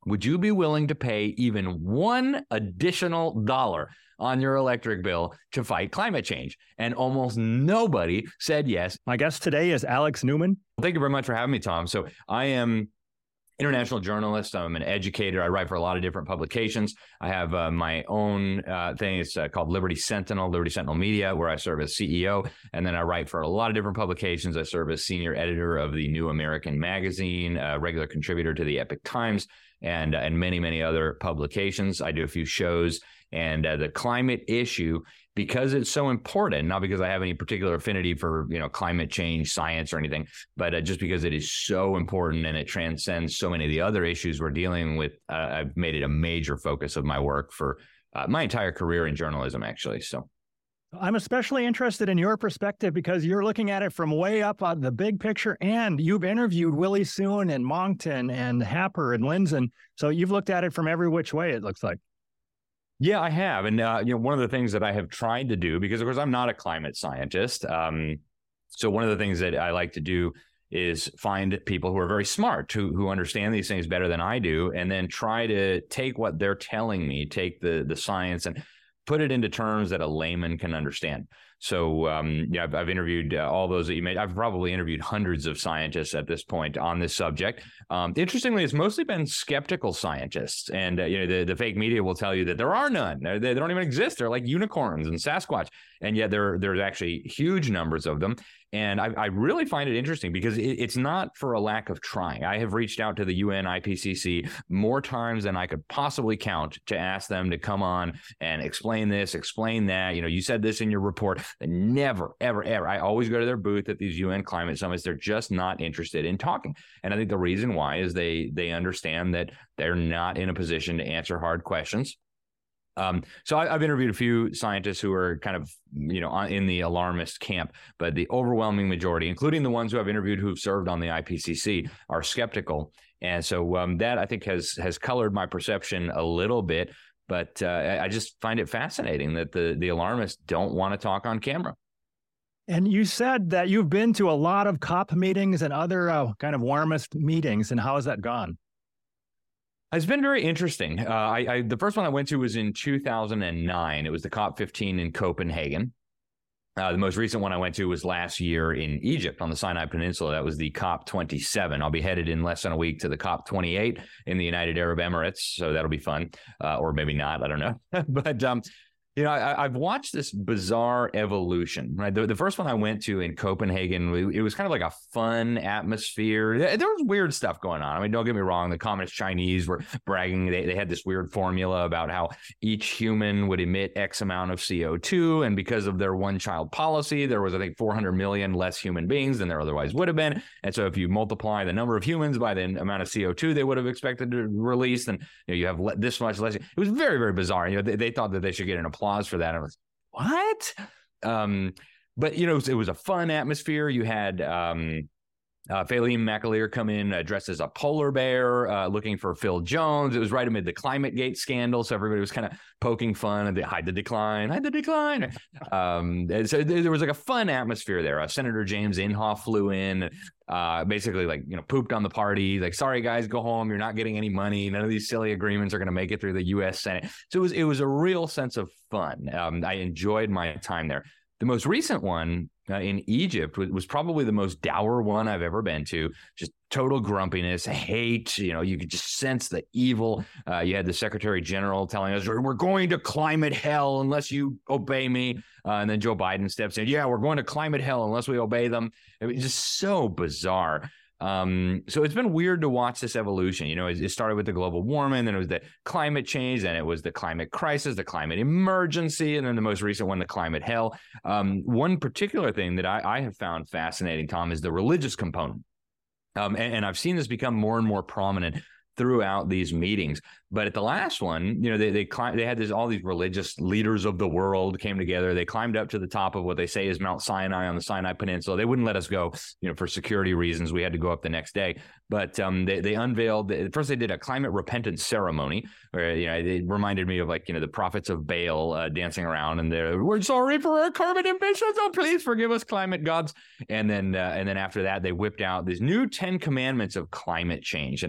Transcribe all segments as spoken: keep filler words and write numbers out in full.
would you be willing to pay even one additional dollar on your electric bill to fight climate change? And almost nobody said yes. My guest today is Alex Newman. Thank you very much for having me, Tom. So I am international journalist. I'm an educator. I write for a lot of different publications. I have uh, my own uh, thing. It's uh, called Liberty Sentinel, Liberty Sentinel Media, where I serve as C E O. And then I write for a lot of different publications. I serve as senior editor of the New American Magazine, a regular contributor to the Epoch Times, and, uh, and many, many other publications. I do a few shows. And uh, the climate issue, because it's so important, not because I have any particular affinity for, you know, climate change science or anything, but uh, just because it is so important and it transcends so many of the other issues we're dealing with, uh, I've made it a major focus of my work for uh, my entire career in journalism, actually. So I'm especially interested in your perspective because you're looking at it from way up on the big picture, and you've interviewed Willie Soon and Moncton and Happer and Lindzen. So you've looked at it from every which way, it looks like. Yeah, I have. And, uh, you know, one of the things that I have tried to do, because, of course, I'm not a climate scientist. Um, so one of the things that I like to do is find people who are very smart, who, who understand these things better than I do, and then try to take what they're telling me, take the the science and put it into terms that a layman can understand. So, um, yeah, I've, I've interviewed uh, all those that you made. I've probably interviewed hundreds of scientists at this point on this subject. Um, interestingly, it's mostly been skeptical scientists. And, uh, you know, the, the fake media will tell you that there are none. They, they don't even exist. They're like unicorns and Sasquatch. And yet there, there's actually huge numbers of them. And I, I really find it interesting because it, it's not for a lack of trying. I have reached out to the U N I P C C more times than I could possibly count to ask them to come on and explain this, explain that. You know, you said this in your report. Never, ever, ever. I always go to their booth at these U N climate summits. They're just not interested in talking. And I think the reason why is they they understand that they're not in a position to answer hard questions. Um, so I, I've interviewed a few scientists who are kind of, you know, in the alarmist camp, but the overwhelming majority, including the ones who I've interviewed who've served on the I P C C, are skeptical. And so um, that, I think, has has colored my perception a little bit. But uh, I just find it fascinating that the, the alarmists don't want to talk on camera. And you said that you've been to a lot of COP meetings and other uh, kind of warmist meetings. And how has that gone? It's been very interesting. Uh, I, I the first one I went to was in two thousand nine. It was the COP fifteen in Copenhagen. Uh, the most recent one I went to was last year in Egypt on the Sinai Peninsula. That was the COP twenty-seven. I'll be headed in less than a week to the COP twenty-eight in the United Arab Emirates. So that'll be fun. Uh, or maybe not. I don't know. but, um, you know, I, I've watched this bizarre evolution, right? The, the first one I went to in Copenhagen, it was kind of like a fun atmosphere. There was weird stuff going on. I mean, don't get me wrong. The communist Chinese were bragging. They, they had this weird formula about how each human would emit X amount of C O two. And because of their one child policy, there was, I think, four hundred million less human beings than there otherwise would have been. And so if you multiply the number of humans by the amount of C O two they would have expected to release, then you know, you have le- this much less. It was very, very bizarre. You know, they, they thought that they should get an applause for that. I was what? Um, but you know, it was, it was a fun atmosphere. You had um, uh, Faileen McAleer come in uh, dressed as a polar bear, uh, looking for Phil Jones. It was right amid the ClimateGate scandal, so everybody was kind of poking fun and they hide the decline, hide the decline. Um, and so there was like a fun atmosphere there. Uh, Senator James Inhofe flew in. Uh, basically, like, you know, pooped on the party. Like, sorry, guys, go home. You're not getting any money. None of these silly agreements are going to make it through the U S Senate. So it was it was a real sense of fun. Um, I enjoyed my time there. The most recent one uh, in Egypt was, was probably the most dour one I've ever been to. Just total grumpiness, hate. You know, you could just sense the evil. Uh, you had the Secretary General telling us, we're going to climate hell unless you obey me. Uh, and then Joe Biden steps in. Yeah, we're going to climate hell unless we obey them. I mean, just so bizarre. Um, so it's been weird to watch this evolution. You know, it, it started with the global warming, then it was the climate change, then it was the climate crisis, the climate emergency, and then the most recent one, the climate hell. Um, one particular thing that I, I have found fascinating, Tom, is the religious component. Um, and, and I've seen this become more and more prominent throughout these meetings. But at the last one, you know, they they climbed, they had this, all these religious leaders of the world came together. They climbed up to the top of what they say is Mount Sinai on the Sinai Peninsula. They wouldn't let us go, you know, for security reasons. We had to go up the next day. But um, they, they unveiled, first they did a climate repentance ceremony, where, you know, it reminded me of, like, you know, the prophets of Baal uh, dancing around and they're, we're sorry for our carbon emissions. Oh, please forgive us, climate gods. And then, uh, and then after that, they whipped out these new ten commandments of climate change. And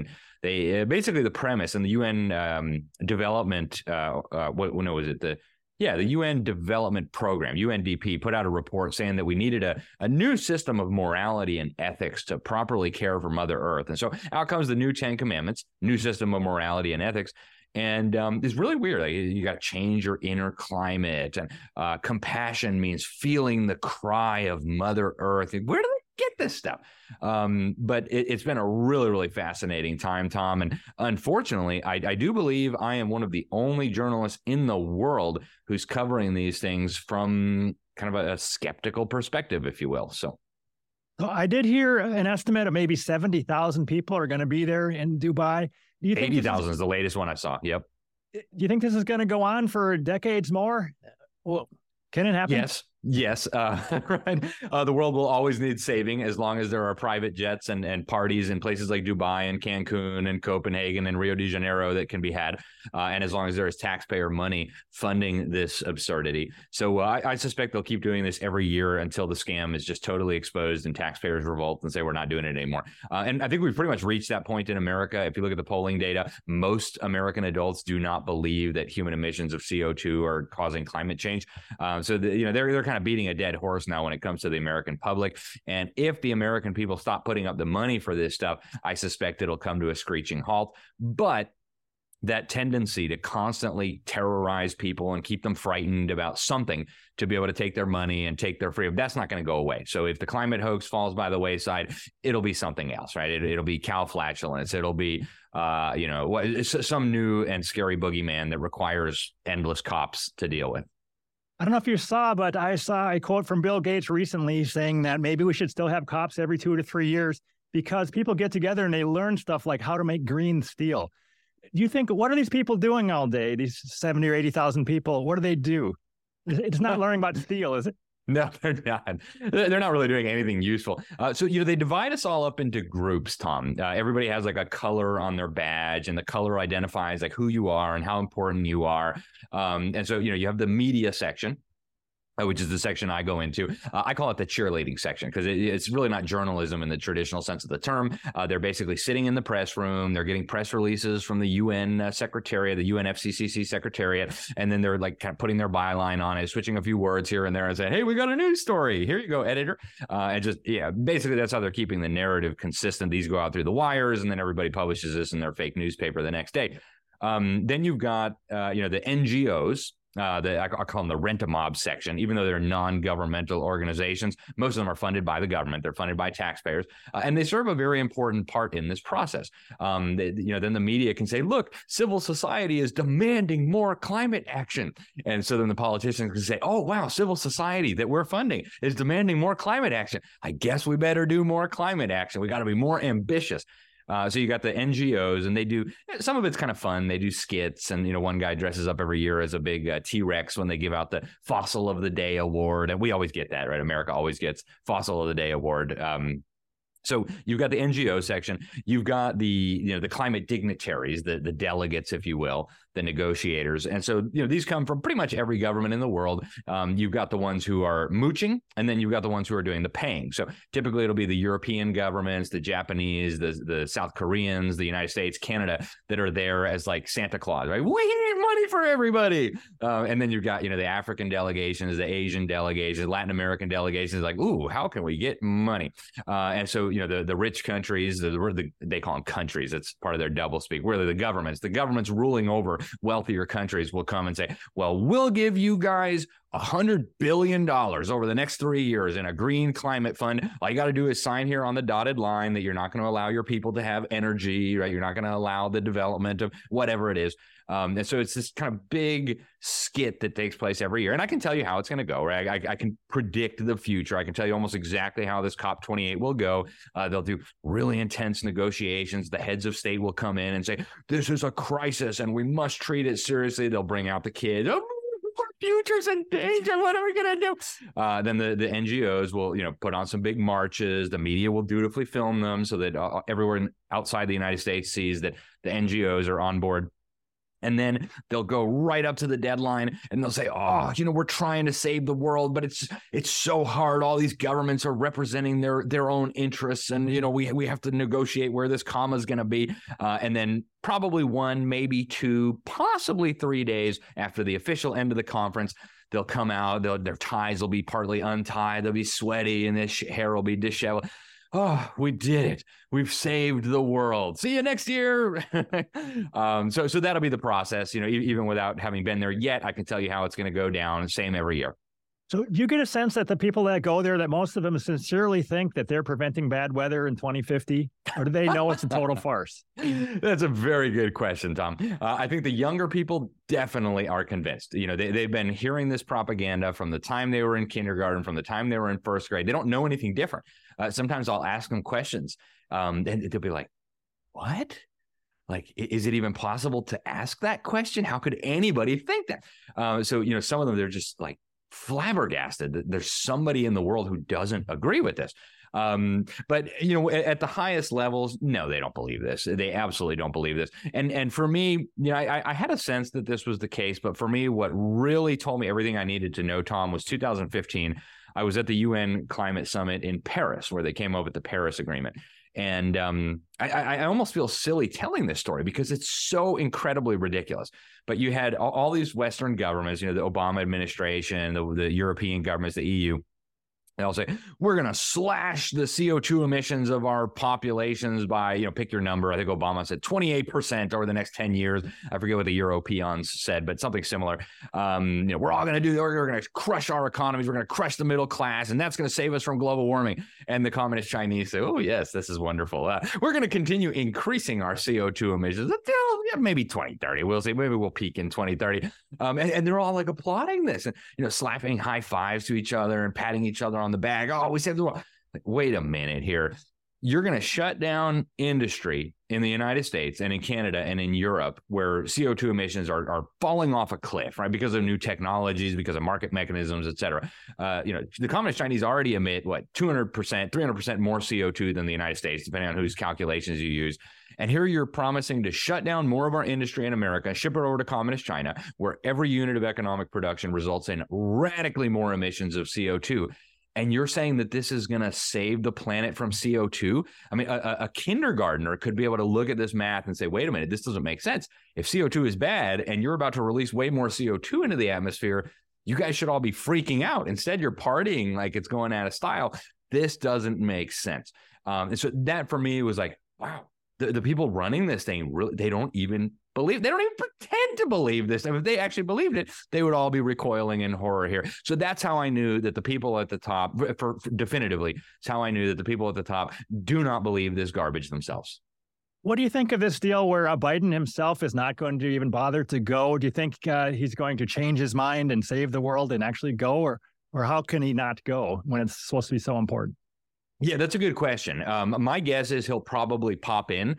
They uh, basically the premise and the U N um, development. Uh, uh, what no was it the Yeah, the U N Development Program, U N D P, put out a report saying that we needed a, a new system of morality and ethics to properly care for Mother Earth. And so out comes the new Ten Commandments, new system of morality and ethics. And um, it's really weird. Like, you got to change your inner climate. And uh, compassion means feeling the cry of Mother Earth. Where do they get this stuff? Um, but it, it's been a really, really fascinating time, Tom. And unfortunately, I, I do believe I am one of the only journalists in the world who's covering these things from kind of a, a skeptical perspective, if you will. So. So I did hear an estimate of maybe seventy thousand people are going to be there in Dubai. Do you think eighty thousand is, is the latest one I saw. Yep. Do you think this is going to go on for decades more? Well, can it happen? Yes. Yes, uh, right. Uh, the world will always need saving as long as there are private jets and, and parties in places like Dubai and Cancun and Copenhagen and Rio de Janeiro that can be had. Uh, and as long as there is taxpayer money funding this absurdity. So uh, I, I suspect they'll keep doing this every year until the scam is just totally exposed and taxpayers revolt and say, we're not doing it anymore. Uh, and I think we've pretty much reached that point in America. If you look at the polling data, most American adults do not believe that human emissions of C O two are causing climate change. Um, so, the, you know, they're, they're kind of beating a dead horse now when it comes to the American public. And if the American people stop putting up the money for this stuff, I suspect it'll come to a screeching halt. But that tendency to constantly terrorize people and keep them frightened about something to be able to take their money and take their freedom, that's not going to go away. So if the climate hoax falls by the wayside, it'll be something else, right? It, it'll be cow flatulence. It'll be, uh, you know, some new and scary boogeyman that requires endless cops to deal with. I don't know if you saw, but I saw a quote from Bill Gates recently saying that maybe we should still have cops every two to three years because people get together and they learn stuff like how to make green steel. Do you think, what are these people doing all day? These seventy or eighty thousand people, what do they do? It's not learning about steel, is it? No, they're not. They're not really doing anything useful. Uh, so, you know, they divide us all up into groups, Tom. Uh, everybody has like a color on their badge, and the color identifies like who you are and how important you are. Um, and so, you know, you have the media section, Uh, which is the section I go into. Uh, I call it the cheerleading section because it, it's really not journalism in the traditional sense of the term. Uh, they're basically sitting in the press room. They're getting press releases from the U N uh, Secretariat, the U N F C C C Secretariat, and then they're like kind of putting their byline on it, switching a few words here and there and saying, hey, we got a news story. Here you go, editor. Uh, and just, yeah, basically that's how they're keeping the narrative consistent. These go out through the wires, and then everybody publishes this in their fake newspaper the next day. Um, then you've got, uh, you know, the N G Os. Uh, the, I, I call them the rent-a-mob section, even though they're non-governmental organizations. Most of them are funded by the government. They're funded by taxpayers, uh, and they serve a very important part in this process. Um, they, you know, then the media can say, look, civil society is demanding more climate action. And so then the politicians can say, oh, wow, civil society that we're funding is demanding more climate action. I guess we better do more climate action. We got to be more ambitious. Uh, so you got the N G Os, and they do, some of it's kind of fun. They do skits, and, you know, one guy dresses up every year as a big uh, T-Rex when they give out the Fossil of the Day award. And we always get that, right? America always gets Fossil of the Day award. Um, So you've got the N G O section, you've got the, you know, the climate dignitaries, the, the delegates, if you will, the negotiators. And so, you know, these come from pretty much every government in the world. Um, you've got the ones who are mooching, and then you've got the ones who are doing the paying. So typically it'll be the European governments, the Japanese, the, the South Koreans, the United States, Canada, that are there as like Santa Claus, right? We need money for everybody. Uh, and then you've got, you know, the African delegations, the Asian delegations, Latin American delegations, like, ooh, how can we get money? Uh, and so, you know, the, the rich countries, the, the, they call them countries. It's part of their doublespeak. Really, the governments, the governments ruling over wealthier countries will come and say, well, we'll give you guys a hundred billion dollars over the next three years in a green climate fund. All you got to do is sign here on the dotted line that you're not going to allow your people to have energy, right? You're not going to allow the development of whatever it is. Um, and so it's this kind of big skit that takes place every year. And I can tell you how it's going to go, right? I, I can predict the future. I can tell you almost exactly how this COP twenty-eight will go. Uh, they'll do really intense negotiations. The heads of state will come in and say, this is a crisis and we must treat it seriously. They'll bring out the kids. Oh, our future's in danger. What are we going to do? Uh, then the, the N G Os will, you know, put on some big marches. The media will dutifully film them so that uh, everyone outside the United States sees that the N G Os are on board. And then they'll go right up to the deadline and they'll say, oh, you know, we're trying to save the world, but it's it's so hard. All these governments are representing their their own interests. And, you know, we, we have to negotiate where this comma is going to be. Uh, and then probably one, maybe two, possibly three days after the official end of the conference, they'll come out, they'll, their ties will be partly untied. They'll be sweaty and this hair will be disheveled. Oh, we did it. We've saved the world. See you next year. um, so, so that'll be the process. You know, even without having been there yet, I can tell you how it's going to go down. Same every year. So do you get a sense that the people that go there, that most of them sincerely think that they're preventing bad weather in twenty fifty? Or do they know it's a total farce? That's a very good question, Tom. Uh, I think the younger people definitely are convinced. You know, they, they've been hearing this propaganda from the time they were in kindergarten, from the time they were in first grade. They don't know anything different. Uh, sometimes I'll ask them questions um, and they'll be like, what? Like, is it even possible to ask that question? How could anybody think that? Uh, so, you know, some of them, they're just like flabbergasted that there's somebody in the world who doesn't agree with this. Um, but, you know, at, at the highest levels, no, they don't believe this. They absolutely don't believe this. And and for me, you know, I, I had a sense that this was the case. But for me, what really told me everything I needed to know, Tom, was two thousand fifteen. I was at the U N Climate Summit in Paris, where they came up with the Paris Agreement. And um, I, I almost feel silly telling this story because it's so incredibly ridiculous. But you had all, all these Western governments, you know, the Obama administration, the, the European governments, the E U. They'll say, we're going to slash the C O two emissions of our populations by, you know, pick your number. I think Obama said twenty-eight percent over the next ten years. I forget what the Europeans said, but something similar. Um, you know, we're all going to do, we're going to crush our economies. We're going to crush the middle class, and that's going to save us from global warming. And the communist Chinese say, oh, yes, this is wonderful. Uh, we're going to continue increasing our C O two emissions until yeah, maybe twenty thirty. We'll see. Maybe we'll peak in twenty thirty. Um, and, and they're all like applauding this and, you know, slapping high fives to each other and patting each other on the back. Oh, we saved the world. Like, wait a minute here. You're going to shut down industry in the United States and in Canada and in Europe, where C O two emissions are, are falling off a cliff, right? Because of new technologies, because of market mechanisms, et cetera. Uh, you know, the communist Chinese already emit, what, two hundred percent, three hundred percent more C O two than the United States, depending on whose calculations you use. And here you're promising to shut down more of our industry in America, ship it over to communist China, where every unit of economic production results in radically more emissions of C O two. And you're saying that this is going to save the planet from C O two? I mean, a, a kindergartner could be able to look at this math and say, wait a minute, this doesn't make sense. If C O two is bad and you're about to release way more C O two into the atmosphere, you guys should all be freaking out. Instead, you're partying like it's going out of style. This doesn't make sense. Um, and so that for me was like, wow, the, the people running this thing, really, they don't even believe, they don't even pretend to believe this. And if they actually believed it, they would all be recoiling in horror here. So that's how I knew that the people at the top, for, for definitively, it's how I knew that the people at the top do not believe this garbage themselves. What do you think of this deal where uh, Biden himself is not going to even bother to go? Do you think uh, he's going to change his mind and save the world and actually go? Or, or how can he not go when it's supposed to be so important? Yeah, that's a good question. Um, my guess is he'll probably pop in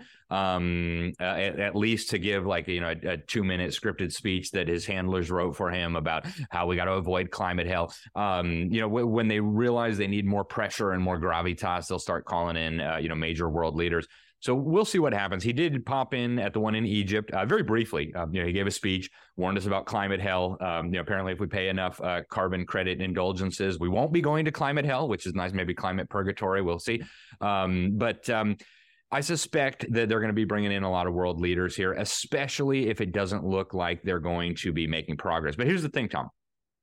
um, uh, at, at least to give like, you know, a, a two minute scripted speech that his handlers wrote for him about how we got to avoid climate hell. Um, you know, w- when they realize they need more pressure and more gravitas, they'll start calling in, uh, you know, major world leaders. So we'll see what happens. He did pop in at the one in Egypt uh, very briefly. Uh, you know, he gave a speech, warned us about climate hell. Um, you know, apparently, if we pay enough uh, carbon credit indulgences, we won't be going to climate hell, which is nice. Maybe climate purgatory. We'll see. Um, but um, I suspect that they're going to be bringing in a lot of world leaders here, especially if it doesn't look like they're going to be making progress. But here's the thing, Tom.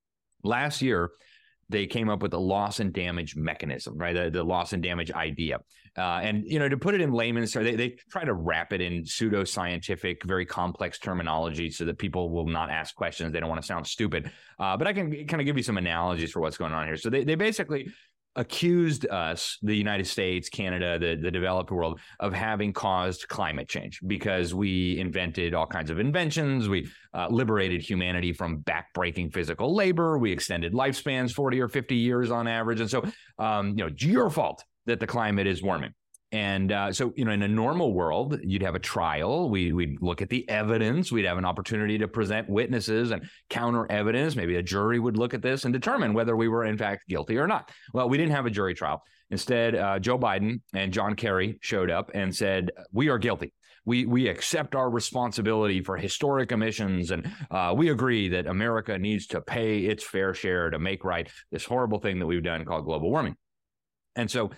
Last year, they came up with a loss and damage mechanism, right? The, the loss and damage idea. Uh, and, you know, to put it in layman's terms, they, they try to wrap it in pseudoscientific, very complex terminology so that people will not ask questions. They don't want to sound stupid. Uh, but I can kind of give you some analogies for what's going on here. So they, they basically accused us, the United States, Canada, the, the developed world, of having caused climate change because we invented all kinds of inventions. We uh, liberated humanity from backbreaking physical labor. We extended lifespans forty or fifty years on average. And so, um, you know, it's your fault that the climate is warming. And uh, so, you know, in a normal world, you'd have a trial. We, we'd look at the evidence. We'd have an opportunity to present witnesses and counter evidence. Maybe a jury would look at this and determine whether we were, in fact, guilty or not. Well, we didn't have a jury trial. Instead, uh, Joe Biden and John Kerry showed up and said, we are guilty. we we accept our responsibility for historic emissions, and uh, we agree that America needs to pay its fair share to make right this horrible thing that we've done called global warming. And so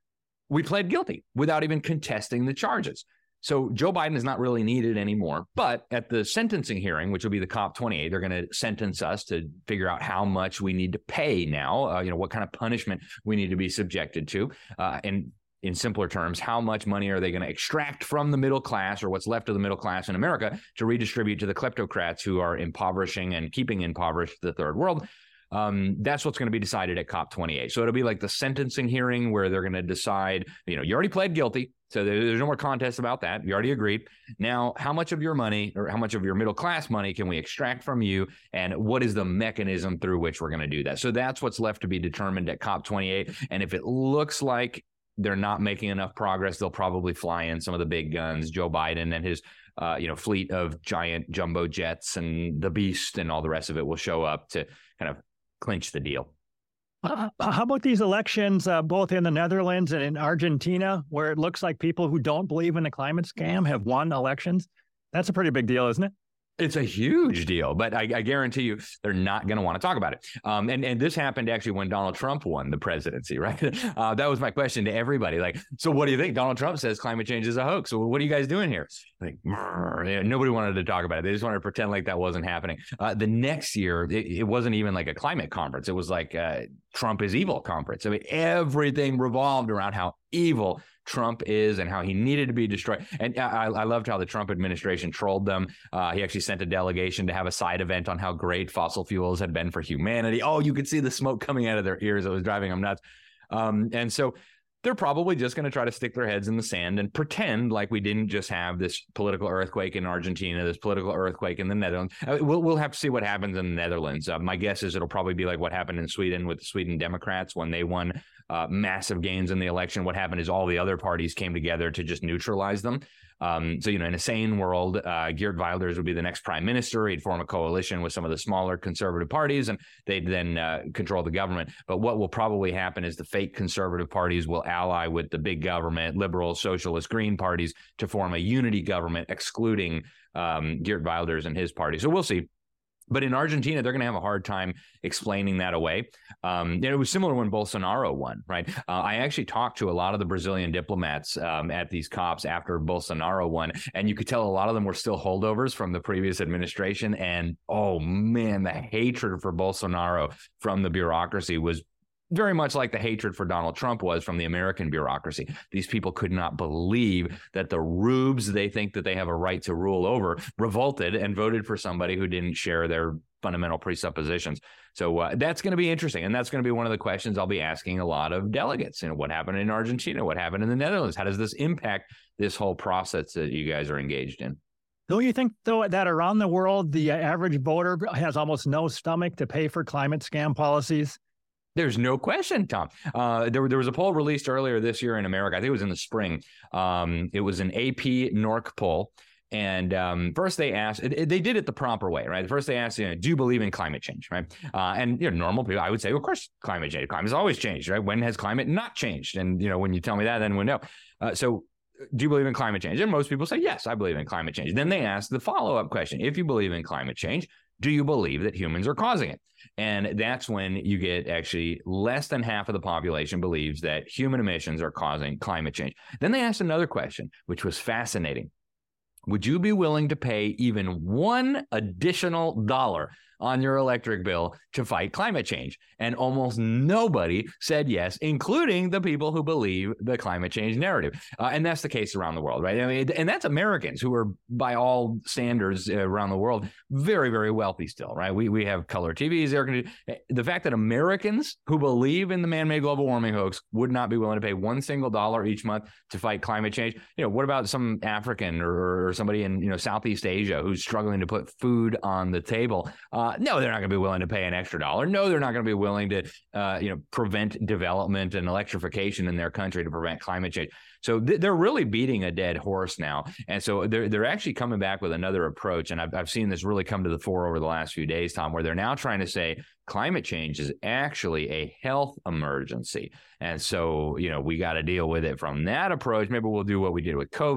we pled guilty without even contesting the charges. So Joe Biden is not really needed anymore. But at the sentencing hearing, which will be the COP twenty-eight, they're going to sentence us to figure out how much we need to pay now, uh, you know, what kind of punishment we need to be subjected to. Uh, and in simpler terms, how much money are they going to extract from the middle class, or what's left of the middle class in America, to redistribute to the kleptocrats who are impoverishing and keeping impoverished the third world? Um, that's what's going to be decided at COP twenty-eight. So it'll be like the sentencing hearing where they're going to decide, you know, you already pled guilty, so there's no more contest about that. You already agreed. Now, how much of your money, or how much of your middle class money, can we extract from you, and what is the mechanism through which we're going to do that? So that's what's left to be determined at COP twenty-eight. And if it looks like they're not making enough progress, they'll probably fly in some of the big guns, Joe Biden and his uh, you know, fleet of giant jumbo jets, and the Beast and all the rest of it will show up to kind of clinch the deal. Uh, how about these elections, uh, both in the Netherlands and in Argentina, where it looks like people who don't believe in the climate scam have won elections? That's a pretty big deal, isn't it? It's a huge deal, but I, I guarantee you they're not going to want to talk about it. Um, and, and this happened actually when Donald Trump won the presidency, right? Uh, that was my question to everybody. Like, so what do you think? Donald Trump says climate change is a hoax. So what are you guys doing here? Like, yeah, nobody wanted to talk about it. They just wanted to pretend like that wasn't happening. Uh, the next year, it, it wasn't even like a climate conference. It was like a Trump is evil conference. I mean, everything revolved around how evil Trump is and how he needed to be destroyed. And I, I loved how the Trump administration trolled them. Uh, he actually sent a delegation to have a side event on how great fossil fuels had been for humanity. Oh, you could see the smoke coming out of their ears. It was driving them nuts. Um, and so they're probably just going to try to stick their heads in the sand and pretend like we didn't just have this political earthquake in Argentina, this political earthquake in the Netherlands. Uh, we'll, we'll have to see what happens in the Netherlands. Uh, my guess is it'll probably be like what happened in Sweden with the Sweden Democrats when they won uh, massive gains in the election. What happened is all the other parties came together to just neutralize them. Um, so, you know, in a sane world, uh, Geert Wilders would be the next prime minister. He'd form a coalition with some of the smaller conservative parties, and they'd then uh, control the government. But what will probably happen is the fake conservative parties will ally with the big government, liberal, socialist, green parties to form a unity government, excluding um, Geert Wilders and his party. So we'll see. But in Argentina, they're going to have a hard time explaining that away. Um, and it was similar when Bolsonaro won, right? Uh, I actually talked to a lot of the Brazilian diplomats um, at these COPs after Bolsonaro won, and you could tell a lot of them were still holdovers from the previous administration. And, oh, man, the hatred for Bolsonaro from the bureaucracy was very much like the hatred for Donald Trump was from the American bureaucracy. These people could not believe that the rubes they think that they have a right to rule over revolted and voted for somebody who didn't share their fundamental presuppositions. So uh, that's going to be interesting. And that's going to be one of the questions I'll be asking a lot of delegates. You know, what happened in Argentina? What happened in the Netherlands? How does this impact this whole process that you guys are engaged in? Don't you think, though, that around the world, the average voter has almost no stomach to pay for climate scam policies? There's no question, Tom. Uh, there, there was a poll released earlier this year in America. I think it was in the spring. Um, it was an A P N O R C poll. And um, first they asked, it, it, they did it the proper way, right? First they asked, you know, do you believe in climate change, right? Uh, and, you know, normal people, I would say, well, of course, climate change. Climate has always changed, right? When has climate not changed? And, you know, when you tell me that, then we know. Uh, so do you believe in climate change? And most people say, yes, I believe in climate change. Then they ask the follow-up question. If you believe in climate change, do you believe that humans are causing it? And that's when you get actually less than half of the population believes that human emissions are causing climate change. Then they asked another question, which was fascinating. Would you be willing to pay even one additional dollar on your electric bill to fight climate change? And almost nobody said yes, including the people who believe the climate change narrative. Uh, and that's the case around the world, right? I mean, and that's Americans who are, by all standards around the world, very, very wealthy still, right? We we have color T Vs, air conditioning. The fact that Americans who believe in the man-made global warming hoax would not be willing to pay one single dollar each month to fight climate change. You know, what about some African or, or somebody in, you know, Southeast Asia who's struggling to put food on the table? Uh, no, they're not going to be willing to pay an extra dollar. No, they're not going to be willing to, uh, you know, prevent development and electrification in their country to prevent climate change. So th- they're really beating a dead horse now. And so they're they're actually coming back with another approach. And I've, I've seen this really come to the fore over the last few days, Tom, where they're now trying to say climate change is actually a health emergency. And so, you know, we got to deal with it from that approach. Maybe we'll do what we did with COVID,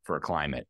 for climate.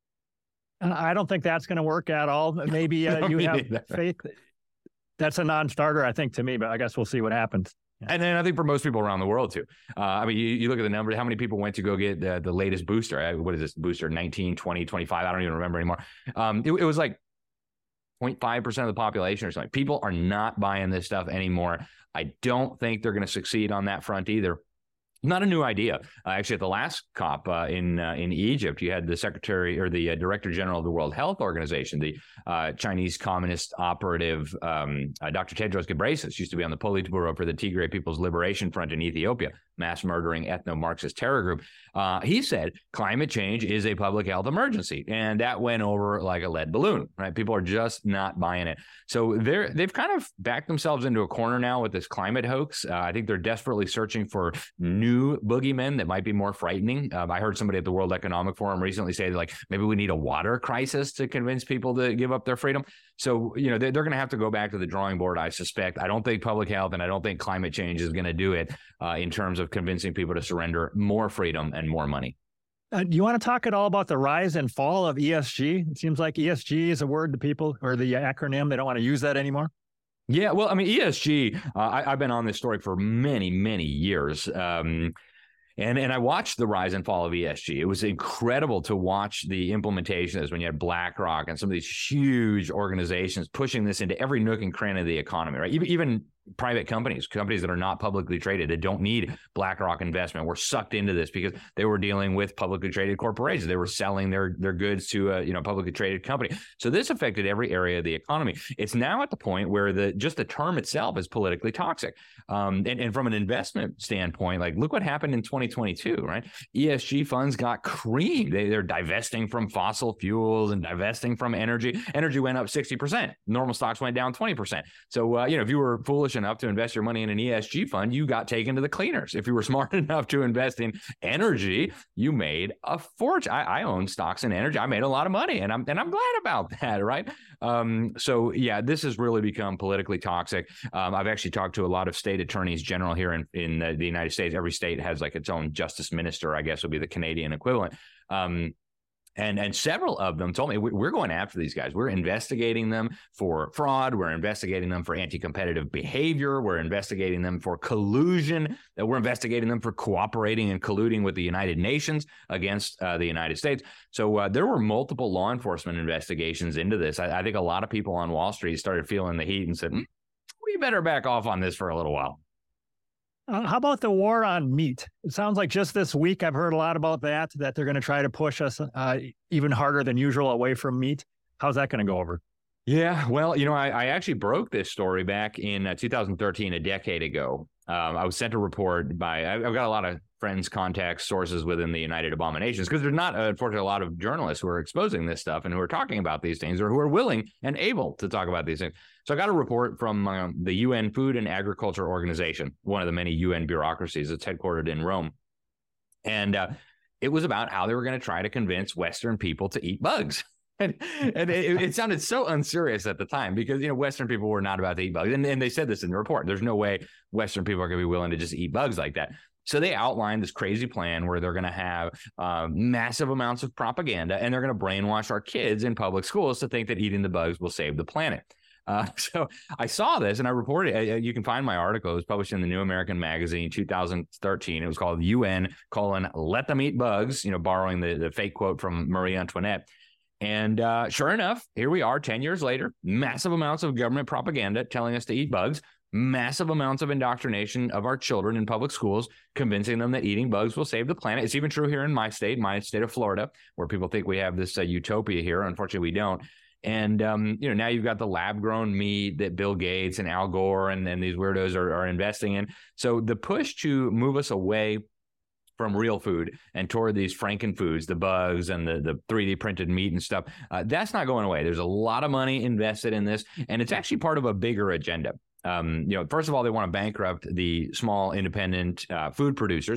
I don't think that's going to work at all. Maybe uh, you have either. faith. That's a non-starter, I think, to me, but I guess we'll see what happens. Yeah. And then I think for most people around the world, too. Uh, I mean, you, you look at the numbers, how many people went to go get uh, the latest booster? What is this booster? nineteen, twenty, twenty-five? I don't even remember anymore. Um, it, it was like zero point five percent of the population or something. People are not buying this stuff anymore. I don't think they're going to succeed on that front either. Not a new idea. Uh, actually, at the last COP uh, in uh, in Egypt, you had the secretary or the uh, director general of the World Health Organization, the uh, Chinese Communist operative, um, uh, Doctor Tedros Ghebreyesus, used to be on the Politburo for the Tigray People's Liberation Front in Ethiopia, mass murdering ethno-Marxist terror group. Uh, he said climate change is a public health emergency, and that went over like a lead balloon. Right? People are just not buying it. So they're they've kind of backed themselves into a corner now with this climate hoax. Uh, I think they're desperately searching for new boogeymen that might be more frightening. Um, I heard somebody at the World Economic Forum recently say, like, maybe we need a water crisis to convince people to give up their freedom. So, you know, they're, they're going to have to go back to the drawing board, I suspect. I don't think public health and I don't think climate change is going to do it uh, in terms of convincing people to surrender more freedom and more money. Uh, do you want to talk at all about the rise and fall of E S G? It seems like E S G is a word to people, or the acronym. They don't want to use that anymore. Yeah, well, I mean, E S G, uh, I, I've been on this story for many, many years. Um, and, and I watched the rise and fall of E S G. It was incredible to watch the implementation of this when you had BlackRock and some of these huge organizations pushing this into every nook and cranny of the economy, right? Even, even private companies, companies that are not publicly traded, that don't need BlackRock investment, were sucked into this because they were dealing with publicly traded corporations. They were selling their, their goods to a you know publicly traded company. So this affected every area of the economy. It's now at the point where the just the term itself is politically toxic. Um, and, and from an investment standpoint, like look what happened in twenty twenty-two, right? E S G funds got creamed. They, they're divesting from fossil fuels and divesting from energy. Energy went up sixty percent. Normal stocks went down twenty percent. So, uh, you know, if you were foolish enough to invest your money in an E S G fund, you got taken to the cleaners. If you were smart enough to invest in energy, you made a fortune. I, I own stocks in energy. I made a lot of money, and I'm and I'm glad about that, right? Um, so yeah, this has really become politically toxic. Um, I've actually talked to a lot of state attorneys general here in in the, the United States. Every state has like its own justice minister, I guess would be the Canadian equivalent. Um, And and several of them told me, we're going after these guys. We're investigating them for fraud. We're investigating them for anti-competitive behavior. We're investigating them for collusion. We're investigating them for cooperating and colluding with the United Nations against uh, the United States. So uh, there were multiple law enforcement investigations into this. I, I think a lot of people on Wall Street started feeling the heat and said, mm, we better back off on this for a little while. Uh, how about the war on meat? It sounds like just this week I've heard a lot about that, that they're going to try to push us uh, even harder than usual away from meat. How's that going to go over? Yeah, well, you know, I, I actually broke this story back in uh, two thousand thirteen, a decade ago. Um, I was sent a report by, I've got a lot of friends, contacts, sources within the United Abominations, because there's not, uh, unfortunately, a lot of journalists who are exposing this stuff and who are talking about these things or who are willing and able to talk about these things. So I got a report from um, the U N Food and Agriculture Organization, one of the many U N bureaucracies that's headquartered in Rome. And uh, it was about how they were going to try to convince Western people to eat bugs. And, and it, it sounded so unserious at the time because, you know, Western people were not about to eat bugs. And, and they said this in the report. There's no way Western people are going to be willing to just eat bugs like that. So they outlined this crazy plan where they're going to have uh, massive amounts of propaganda, and they're going to brainwash our kids in public schools to think that eating the bugs will save the planet. Uh, so I saw this and I reported, uh, you can find my article. It was published in the New American Magazine, two thousand thirteen. It was called U N colon, let them eat bugs, you know, borrowing the, the fake quote from Marie Antoinette. And uh, sure enough, here we are ten years later, massive amounts of government propaganda telling us to eat bugs, massive amounts of indoctrination of our children in public schools, convincing them that eating bugs will save the planet. It's even true here in my state, my state of Florida, where people think we have this uh, utopia here. Unfortunately, we don't. And, um, you know, now you've got the lab grown meat that Bill Gates and Al Gore and, and these weirdos are, are investing in. So the push to move us away from real food and toward these Franken foods, the bugs and the, the three D printed meat and stuff, uh, that's not going away. There's a lot of money invested in this, and it's actually part of a bigger agenda. Um, you know, first of all, they want to bankrupt the small independent uh, food producers.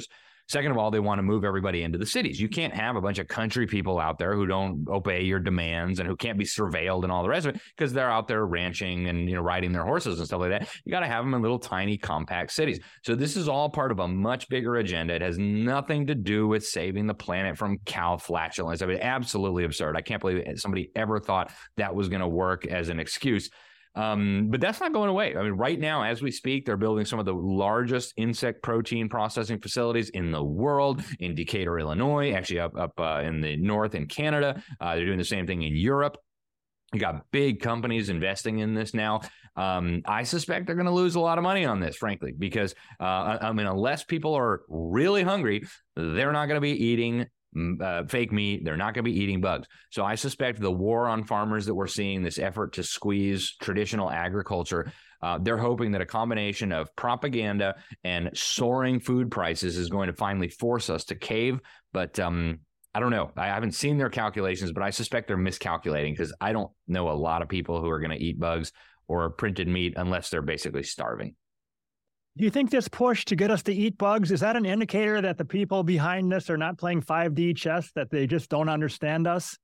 Second of all, they want to move everybody into the cities. You can't have a bunch of country people out there who don't obey your demands and who can't be surveilled and all the rest of it because they're out there ranching and, you know, riding their horses and stuff like that. You got to have them in little tiny compact cities. So this is all part of a much bigger agenda. It has nothing to do with saving the planet from cow flatulence. I mean, absolutely absurd. I can't believe somebody ever thought that was going to work as an excuse. Um, but that's not going away. I mean, right now, as we speak, they're building some of the largest insect protein processing facilities in the world in Decatur, Illinois, actually up, up uh, in the north in Canada. Uh, they're doing the same thing in Europe. You got big companies investing in this now. Um, I suspect they're going to lose a lot of money on this, frankly, because, uh, I mean, unless people are really hungry, they're not going to be eating Uh, fake meat. They're not going to be eating bugs. So I suspect the war on farmers that we're seeing, this effort to squeeze traditional agriculture, uh, they're hoping that a combination of propaganda and soaring food prices is going to finally force us to cave. But um, I don't know. I haven't seen their calculations, but I suspect they're miscalculating because I don't know a lot of people who are going to eat bugs or printed meat unless they're basically starving. Do you think this push to get us to eat bugs, is that an indicator that the people behind this are not playing five D chess, that they just don't understand us?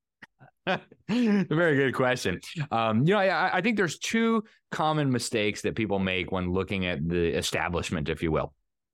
A very good question. Um, you know, I, I think there's two common mistakes that people make when looking at the establishment, if you will.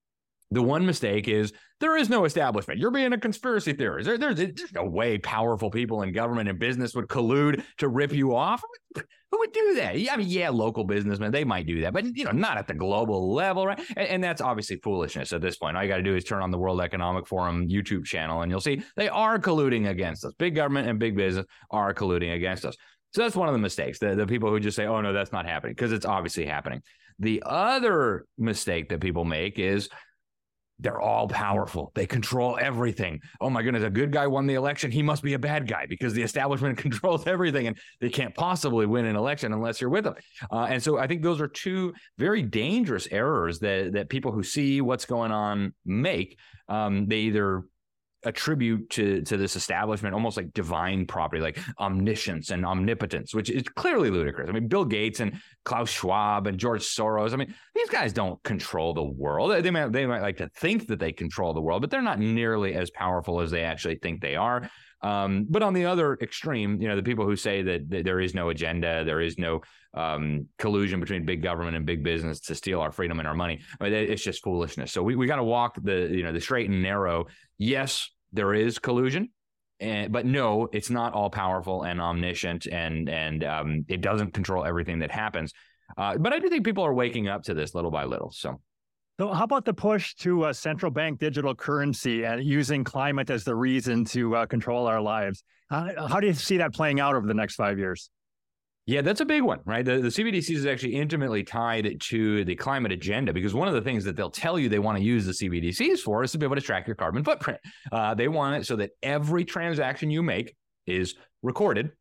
The one mistake is there is no establishment. You're being a conspiracy theorist. There, there's, there's no way powerful people in government and business would collude to rip you off. Who would do that? I mean, yeah, local businessmen, they might do that, but, you know, not at the global level, right? And, and that's obviously foolishness at this point. All you got to do is turn on the World Economic Forum YouTube channel, and you'll see they are colluding against us. Big government and big business are colluding against us. So that's one of the mistakes, the, the people who just say, oh, no, that's not happening, because it's obviously happening. The other mistake that people make is they're all powerful. They control everything. Oh, my goodness, a good guy won the election. He must be a bad guy because the establishment controls everything, and they can't possibly win an election unless you're with them. Uh, and so I think those are two very dangerous errors that, that people who see what's going on make. Um, they either attribute to to this establishment almost like divine property, like omniscience and omnipotence, which is clearly ludicrous. I mean, Bill Gates and Klaus Schwab and George Soros, I mean, these guys don't control the world. They might, they might like to think that they control the world, but they're not nearly as powerful as they actually think they are. Um, but on the other extreme, you know, the people who say that, that there is no agenda, there is no um, collusion between big government and big business to steal our freedom and our money, I mean, it's just foolishness. So we, we got to walk the, you know, the straight and narrow. Yes, there is collusion, and, but no, it's not all powerful and omniscient, and and um, it doesn't control everything that happens. Uh, but I do think people are waking up to this little by little. So. So how about the push to a central bank digital currency and using climate as the reason to uh, control our lives? Uh, how do you see that playing out over the next five years? Yeah, that's a big one, right? The, the C B D Cs is actually intimately tied to the climate agenda, because one of the things that they'll tell you they want to use the C B D Cs for is to be able to track your carbon footprint. Uh, they want it so that every transaction you make is recorded,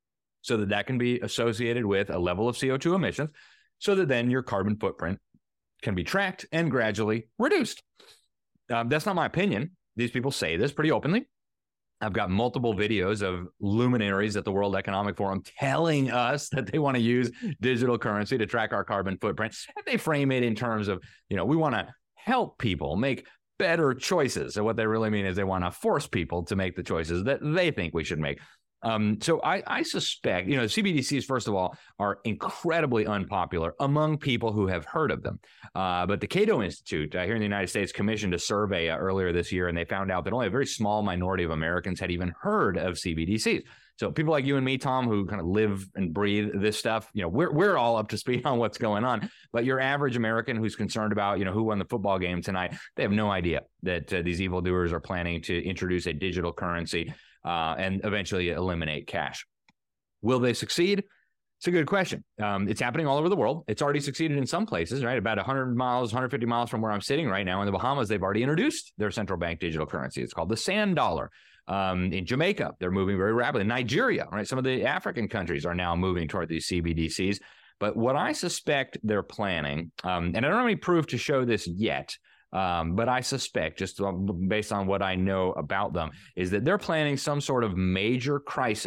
so that that can be associated with a level of C O two emissions, so that then your carbon footprint can be tracked and gradually reduced. Um, that's not my opinion. These people say this pretty openly. I've got multiple videos of luminaries at the World Economic Forum telling us that they want to use digital currency to track our carbon footprint. And they frame it in terms of, you know, we want to help people make better choices. So what they really mean is they want to force people to make the choices that they think we should make. Um, so I, I suspect, you know, C B D Cs, first of all, are incredibly unpopular among people who have heard of them. Uh, but the Cato Institute uh, here in the United States commissioned a survey uh, earlier this year, and they found out that only a very small minority of Americans had even heard of C B D Cs. So people like you and me, Tom, who kind of live and breathe this stuff, you know, we're we're all up to speed on what's going on. But your average American who's concerned about, you know, who won the football game tonight, they have no idea that uh, these evildoers are planning to introduce a digital currency Uh, and eventually eliminate cash. Will they succeed? It's a good question. Um, it's happening all over the world. It's already succeeded in some places, right? About one hundred miles, one hundred fifty miles from where I'm sitting right now in the Bahamas, they've already introduced their central bank digital currency. It's called the sand dollar. Um, in Jamaica, they're moving very rapidly. Nigeria, right? Some of the African countries are now moving toward these C B D Cs. But what I suspect they're planning, um, and I don't have any proof to show this yet, Um, but I suspect, just based on what I know about them, is that they're planning some sort of major crisis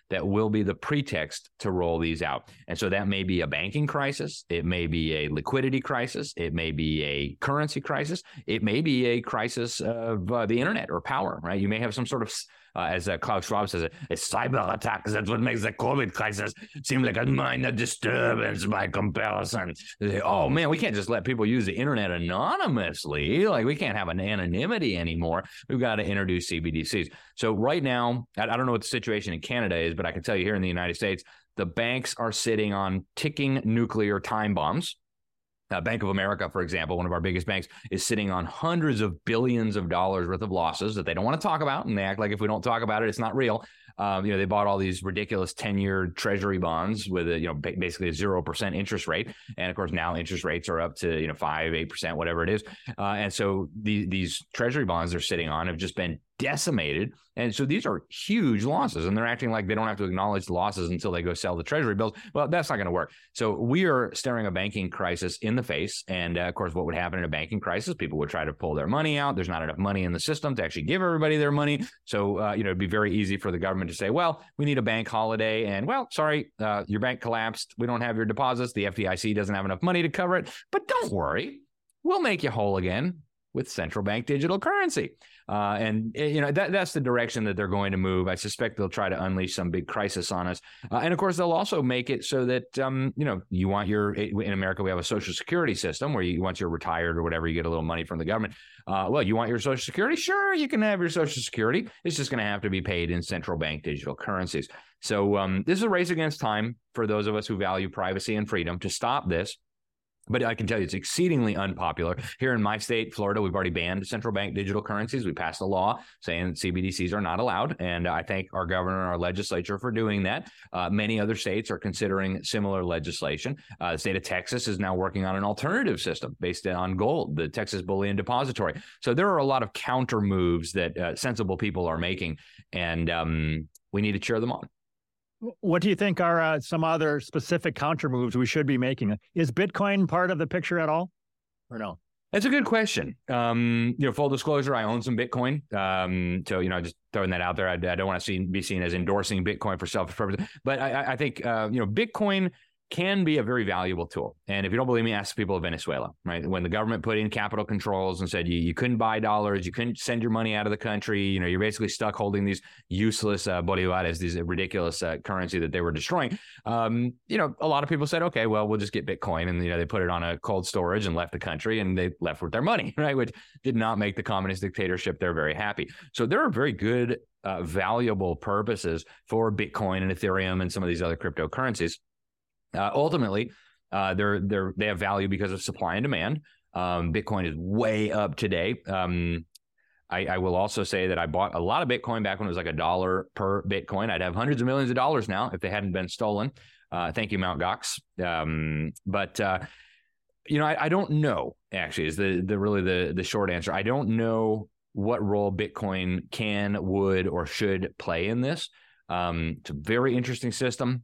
that will be the pretext to roll these out. And so that may be a banking crisis. It may be a liquidity crisis. It may be a currency crisis. It may be a crisis of uh, the internet or power, right? You may have some sort of, uh, as uh, Klaus Schwab says, a, a cyber attack. That's what makes the COVID crisis seem like a minor disturbance by comparison. They say, oh, man, we can't just let people use the internet anonymously. Like, we can't have an anonymity anymore. We've got to introduce C B D Cs. So right now, I, I don't know what the situation in Canada is, but I can tell you here in the United States, the banks are sitting on ticking nuclear time bombs. Uh, Bank of America, for example, one of our biggest banks, is sitting on hundreds of billions of dollars worth of losses that they don't want to talk about, and they act like if we don't talk about it, it's not real. Um, you know, they bought all these ridiculous ten-year Treasury bonds with a, you know, basically a zero percent interest rate, and of course now interest rates are up to, you know, five, eight percent, whatever it is, uh, and so the, these Treasury bonds they're sitting on have just been decimated. And so these are huge losses, and they're acting like they don't have to acknowledge the losses until they go sell the Treasury bills. Well, that's not going to work. So we are staring a banking crisis in the face. And uh, of course, what would happen in a banking crisis? People would try to pull their money out. There's not enough money in the system to actually give everybody their money. So, uh, you know, it'd be very easy for the government to say, well, we need a bank holiday. And well, sorry, uh, your bank collapsed. We don't have your deposits. The F D I C doesn't have enough money to cover it. But don't worry, we'll make you whole again with central bank digital currency. Uh, and, you know, that that's the direction that they're going to move. I suspect they'll try to unleash some big crisis on us. Uh, and, of course, they'll also make it so that, um, you know, you want your, in America, we have a Social Security system where you, once you're retired or whatever, you get a little money from the government. Uh, well, you want your Social Security? Sure, you can have your Social Security. It's just going to have to be paid in central bank digital currencies. So um, this is a race against time for those of us who value privacy and freedom to stop this. But I can tell you it's exceedingly unpopular. Here in my state, Florida, we've already banned central bank digital currencies. We passed a law saying C B D Cs are not allowed. And I thank our governor and our legislature for doing that. Uh, many other states are considering similar legislation. Uh, the state of Texas is now working on an alternative system based on gold, the Texas Bullion Depository. So there are a lot of counter moves that uh, sensible people are making, and um, we need to cheer them on. What do you think are uh, some other specific counter moves we should be making? Is Bitcoin part of the picture at all, or no? That's a good question. Um, you know, full disclosure, I own some Bitcoin. Um, so, you know, just throwing that out there. I, I don't want to see, be seen as endorsing Bitcoin for selfish purposes. But I, I think, uh, you know, Bitcoin can be a very valuable tool. And if you don't believe me, ask the people of Venezuela, right? When the government put in capital controls and said you, you couldn't buy dollars, you couldn't send your money out of the country, you know, you're basically stuck holding these useless uh, bolivares, these ridiculous uh, currency that they were destroying. Um, you know, a lot of people said, okay, well, we'll just get Bitcoin. And, you know, they put it on a cold storage and left the country, and they left with their money, right? Which did not make the communist dictatorship there very happy. So there are very good, uh, valuable purposes for Bitcoin and Ethereum and some of these other cryptocurrencies. Uh, ultimately, uh, they're they're they have value because of supply and demand. Um, Bitcoin is way up today. Um, I, I will also say that I bought a lot of Bitcoin back when it was like a dollar per Bitcoin. I'd have hundreds of millions of dollars now if they hadn't been stolen. Uh, thank you, Mt. Gox. Um, but uh, you know, I, I don't know. Actually, is the the really the the short answer. I don't know what role Bitcoin can, would, or should play in this. Um, it's a very interesting system.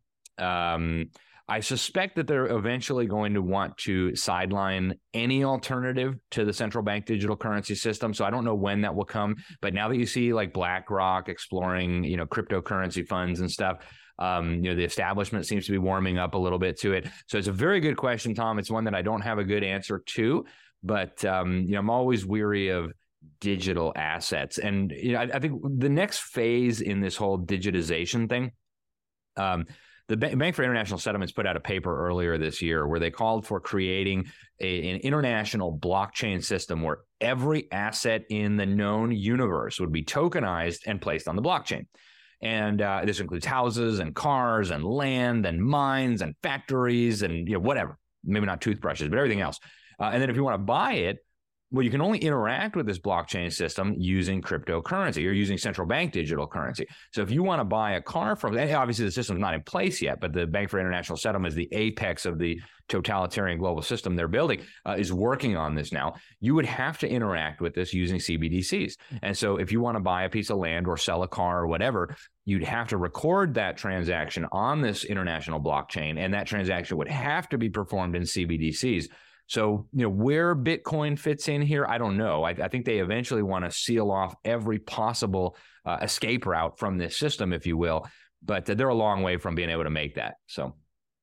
Um, I suspect that they're eventually going to want to sideline any alternative to the central bank digital currency system. So I don't know when that will come. But now that you see like BlackRock exploring, you know, cryptocurrency funds and stuff, um, you know, the establishment seems to be warming up a little bit to it. So it's a very good question, Tom. It's one that I don't have a good answer to. But, um, you know, I'm always weary of digital assets. And, you know, I, I think the next phase in this whole digitization thing, um, the Bank for International Settlements put out a paper earlier this year where they called for creating a, an international blockchain system where every asset in the known universe would be tokenized and placed on the blockchain. And uh, this includes houses and cars and land and mines and factories and, you know, whatever, maybe not toothbrushes, but everything else. Uh, and then if you want to buy it, well, you can only interact with this blockchain system using cryptocurrency. You're using central bank digital currency. So if you want to buy a car from, and obviously the system's not in place yet, but the Bank for International Settlement is the apex of the totalitarian global system they're building, uh, is working on this now. You would have to interact with this using C B D Cs. And so if you want to buy a piece of land or sell a car or whatever, you'd have to record that transaction on this international blockchain, and that transaction would have to be performed in C B D Cs. So, you know, where Bitcoin fits in here, I don't know. I, I think they eventually want to seal off every possible uh, escape route from this system, if you will. but they're a long way from being able to make that. So.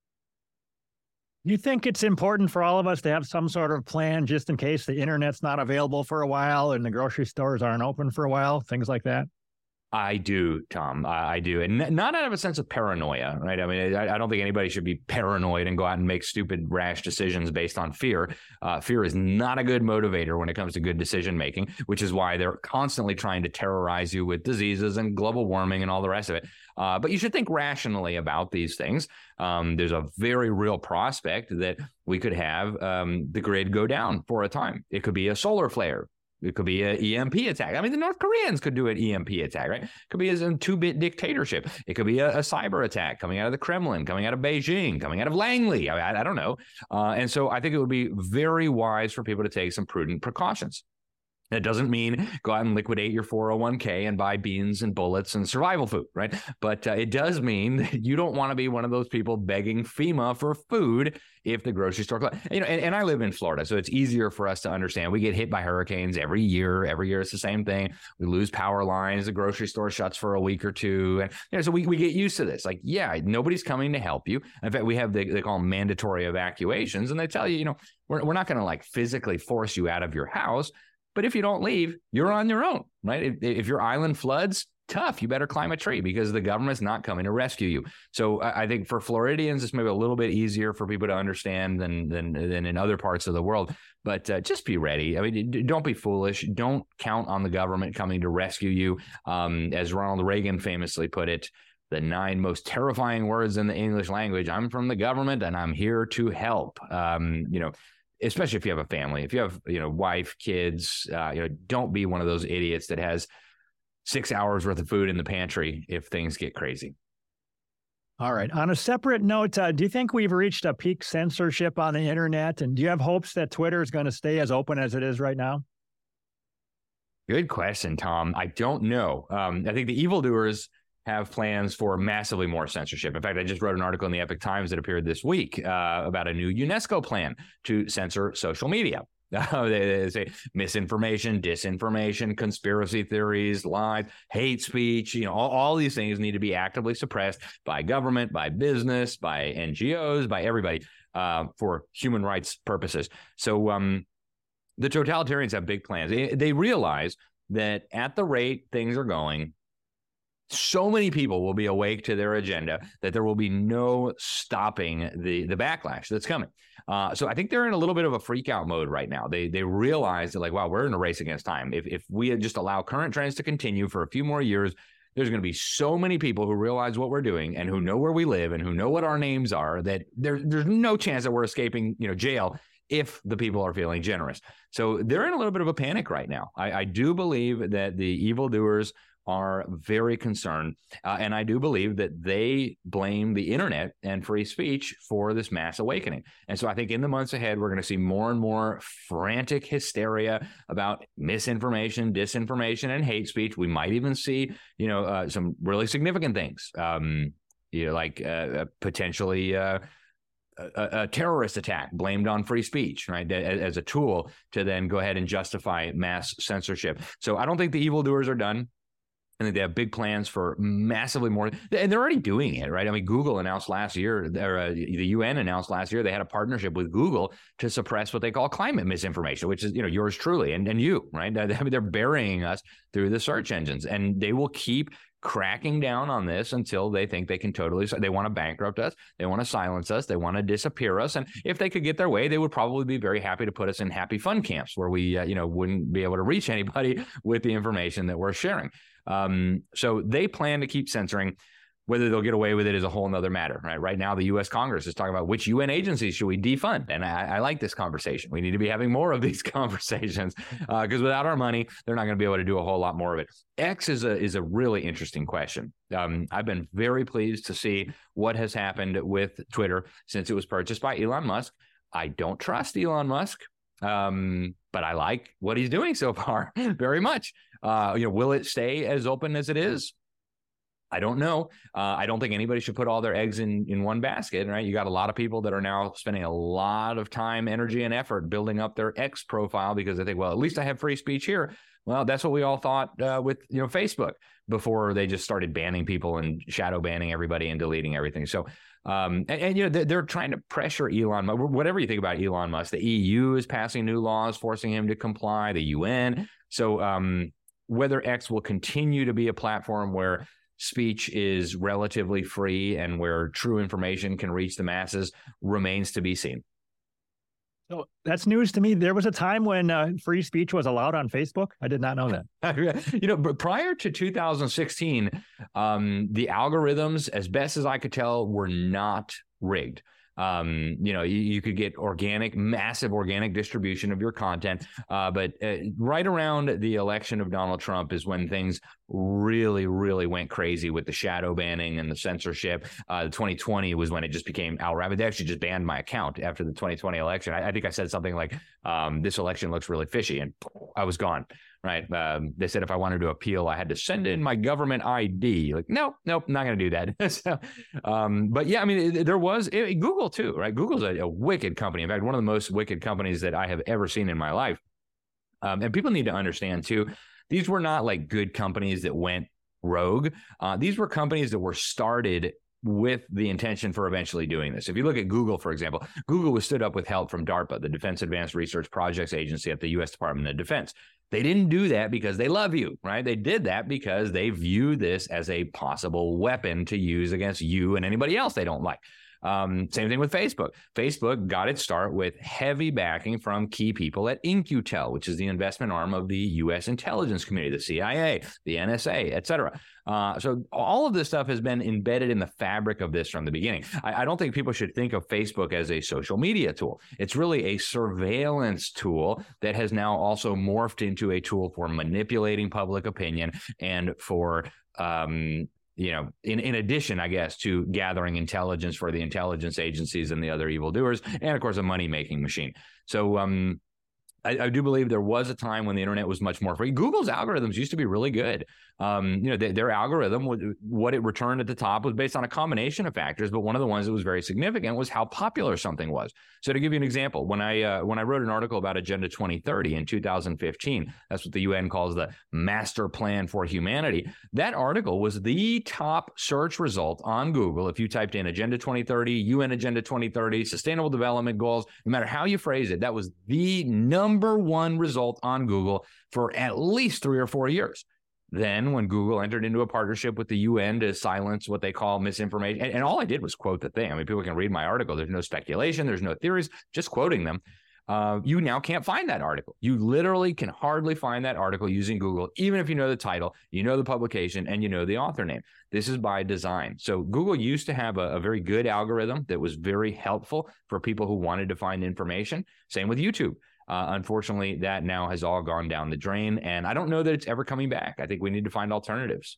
You think it's important for all of us to have some sort of plan just in case the internet's not available for a while and the grocery stores aren't open for a while, things like that? I do, Tom. I, I do. And n- not out of a sense of paranoia, right? I mean, I, I don't think anybody should be paranoid and go out and make stupid, rash decisions based on fear. Uh, fear is not a good motivator when it comes to good decision making, which is why they're constantly trying to terrorize you with diseases and global warming and all the rest of it. Uh, but you should think rationally about these things. Um, there's a very real prospect that we could have um, the grid go down for a time. It could be a solar flare. It could be an E M P attack. I mean, the North Koreans could do an E M P attack, right? It could be a two-bit dictatorship. It could be a, a cyber attack coming out of the Kremlin, coming out of Beijing, coming out of Langley. I, I, I don't know. Uh, and so I think it would be very wise for people to take some prudent precautions. That doesn't mean go out and liquidate your four oh one k and buy beans and bullets and survival food, right? But uh, it does mean that you don't want to be one of those people begging FEMA for food if the grocery store closes. You know, and, and I live in Florida, so it's easier for us to understand. We get hit by hurricanes every year. Every year it's the same thing. We lose power lines. The grocery store shuts for a week or two. And you know, so we, we get used to this. Like, yeah, nobody's coming to help you. In fact, we have, the, they call them mandatory evacuations, and they tell you, you know, we're, we're not going to like physically force you out of your house. But if you don't leave, you're on your own, right? If, if your island floods, tough. You better climb a tree because the government's not coming to rescue you. So I, I think for Floridians, it's maybe a little bit easier for people to understand than than, than in other parts of the world. But uh, just be ready. I mean, don't be foolish. Don't count on the government coming to rescue you. Um, as Ronald Reagan famously put it, the nine most terrifying words in the English language: I'm from the government and I'm here to help. Um, you know, especially if you have a family, if you have, you know, wife, kids, uh, you know, don't be one of those idiots that has six hours worth of food in the pantry if things get crazy. All right. On a separate note, uh, do you think we've reached a peak censorship on the internet? And do you have hopes that Twitter is going to stay as open as it is right now? Good question, Tom. I don't know. Um, I think the evildoers have plans for massively more censorship. In fact, I just wrote an article in the Epic Times that appeared this week uh, about a new UNESCO plan to censor social media. Uh, they, they say misinformation, disinformation, conspiracy theories, lies, hate speech, you know, all, all these things need to be actively suppressed by government, by business, by N G Os, by everybody uh, for human rights purposes. So um, the totalitarians have big plans. They, they realize that at the rate things are going, so many people will be awake to their agenda that there will be no stopping the, the backlash that's coming. Uh, so I think they're in a little bit of a freak out mode right now. They they realize that, like, wow, we're in a race against time. If if we just allow current trends to continue for a few more years, there's going to be so many people who realize what we're doing and who know where we live and who know what our names are that there, there's no chance that we're escaping, you know, jail if the people are feeling generous. So they're in a little bit of a panic right now. I, I do believe that the evildoers are very concerned. Uh, and I do believe that they blame the internet and free speech for this mass awakening. And so I think in the months ahead, we're going to see more and more frantic hysteria about misinformation, disinformation, and hate speech. We might even see, you know, uh, some really significant things, um, you know, like uh, potentially uh, a, a terrorist attack blamed on free speech, right, as, as a tool to then go ahead and justify mass censorship. So I don't think the evildoers are done. I think they have big plans for massively more, and they're already doing it, right? I mean, Google announced last year, or uh, the U N announced last year, they had a partnership with Google to suppress what they call climate misinformation, which is, you know, yours truly and, and you, right? I mean, they're burying us through the search engines, and they will keep cracking down on this until they think they can totally, they want to bankrupt us. They want to silence us. They want to disappear us. And if they could get their way, they would probably be very happy to put us in happy fun camps where we, uh, you know, wouldn't be able to reach anybody with the information that we're sharing. Um, so they plan to keep censoring. Whether they'll get away with it is a whole nother matter, right? Right now, the U S Congress is talking about which U N agencies should we defund. And I, I like this conversation. We need to be having more of these conversations because uh, without our money, they're not going to be able to do a whole lot more of it. X is a is a really interesting question. Um, I've been very pleased to see what has happened with Twitter since it was purchased by Elon Musk. I don't trust Elon Musk, um, but I like what he's doing so far very much. Uh, you know, will it stay as open as it is? I don't know. Uh, I don't think anybody should put all their eggs in, in one basket, right? You got a lot of people that are now spending a lot of time, energy, and effort building up their X profile because they think, well, at least I have free speech here. Well, that's what we all thought uh, with, you know, Facebook before they just started banning people and shadow banning everybody and deleting everything. So, um, and, and you know, they're, they're trying to pressure Elon, whatever you think about Elon Musk. The E U is passing new laws forcing him to comply, the U N. So um, whether X will continue to be a platform where speech is relatively free and where true information can reach the masses remains to be seen. So that's news to me. There was a time when uh, free speech was allowed on Facebook. I did not know that. You know, but prior to two thousand sixteen, um, the algorithms, as best as I could tell, were not rigged. Um, you know, you, you could get organic, massive organic distribution of your content. Uh, but uh, right around the election of Donald Trump is when things really, really went crazy with the shadow banning and the censorship. Uh, twenty twenty was when it just became outright. They actually just banned my account after the twenty twenty election. I, I think I said something like, um, this election looks really fishy, and I was gone. Right. Um, they said if I wanted to appeal, I had to send in my government I D. Like, no, nope, not going to do that. so, um, but yeah, I mean, it, there was it, Google too, right? Google's a, a wicked company. In fact, one of the most wicked companies that I have ever seen in my life. Um, and people need to understand too, these were not like good companies that went rogue. Uh, these were companies that were started with the intention for eventually doing this. If you look at Google, for example, Google was stood up with help from DARPA, the Defense Advanced Research Projects Agency at the U S Department of Defense. They didn't do that because they love you, right? They did that because they view this as a possible weapon to use against you and anybody else they don't like. Um, same thing with Facebook. Facebook got its start with heavy backing from key people at In-Q-Tel, which is the investment arm of the U S intelligence community, the C I A, the N S A, et cetera. Uh, so all of this stuff has been embedded in the fabric of this from the beginning. I, I don't think people should think of Facebook as a social media tool. It's really a surveillance tool that has now also morphed into a tool for manipulating public opinion and for um, you know, in, in addition, I guess, to gathering intelligence for the intelligence agencies and the other evildoers, and of course, a money-making machine. So um, I, I do believe there was a time when the internet was much more free. Google's algorithms used to be really good. Um, you know, they, their algorithm, what it returned at the top was based on a combination of factors, but one of the ones that was very significant was how popular something was. So to give you an example, when I uh, when I wrote an article about Agenda twenty thirty in two thousand fifteen, that's what the U N calls the Master Plan for Humanity. That article was the top search result on Google. If you typed in Agenda twenty thirty, U N Agenda twenty thirty, Sustainable Development Goals, no matter how you phrase it, that was the number one result on Google for at least three or four years. Then when Google entered into a partnership with the U N to silence what they call misinformation, and, and all I did was quote the thing. I mean, people can read my article. There's no speculation. There's no theories, just quoting them. Uh, you now can't find that article. You literally can hardly find that article using Google, even if you know the title, you know the publication, and you know the author name. This is by design. So Google used to have a, a very good algorithm that was very helpful for people who wanted to find information. Same with YouTube. Uh, unfortunately, that now has all gone down the drain, and I don't know that it's ever coming back. I think we need to find alternatives.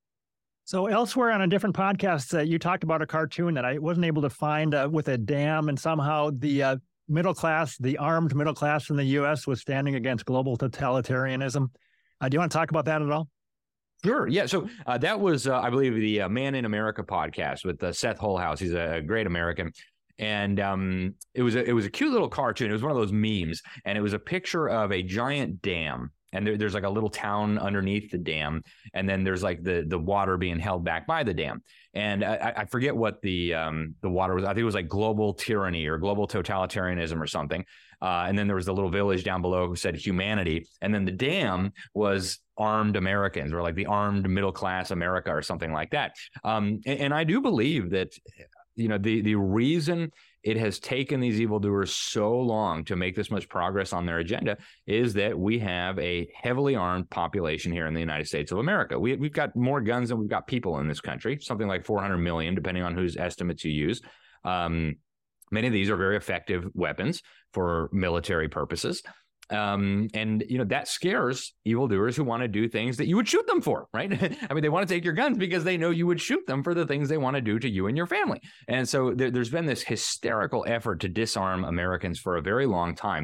So elsewhere on a different podcast, uh, you talked about a cartoon that I wasn't able to find uh, with a dam, and somehow the uh, middle class, the armed middle class in the U S was standing against global totalitarianism. Uh, do you want to talk about that at all? Sure. Yeah. So uh, that was, uh, I believe, the uh, Man in America podcast with uh, Seth Holhouse. He's a great American. And um, it was a, it was a cute little cartoon. It was one of those memes, and it was a picture of a giant dam, and there, there's like a little town underneath the dam, and then there's like the the water being held back by the dam. And I, I forget what the um, the water was. I think it was like global tyranny or global totalitarianism or something. Uh, and then there was the little village down below who said humanity, and then the dam was armed Americans, or like the armed middle class America or something like that. Um, and, and I do believe that, you know, the the reason it has taken these evildoers so long to make this much progress on their agenda is that we have a heavily armed population here in the United States of America. We, we've got more guns than we've got people in this country, something like four hundred million, depending on whose estimates you use. Um, many of these are very effective weapons for military purposes. Um, and, you know, that scares evildoers who want to do things that you would shoot them for, right? I mean, they want to take your guns because they know you would shoot them for the things they want to do to you and your family. And so there, there's been this hysterical effort to disarm Americans for a very long time.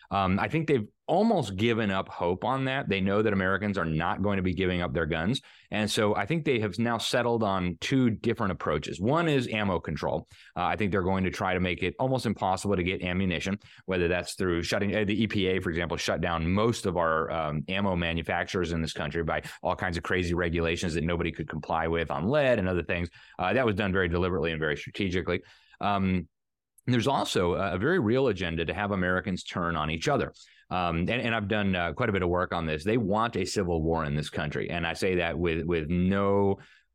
Um, I think they've almost given up hope on that. They know that Americans are not going to be giving up their guns. And so I think they have now settled on two different approaches. One is ammo control. Uh, I think they're going to try to make it almost impossible to get ammunition, whether that's through shutting uh, the E P A, for example, shut down most of our um, ammo manufacturers in this country by all kinds of crazy regulations that nobody could comply with on lead and other things. Uh, that was done very deliberately and very strategically. Um, there's also a very real agenda to have Americans turn on each other. Um, and, and I've done uh, quite a bit of work on this. They want a civil war in this country. And I say that with with no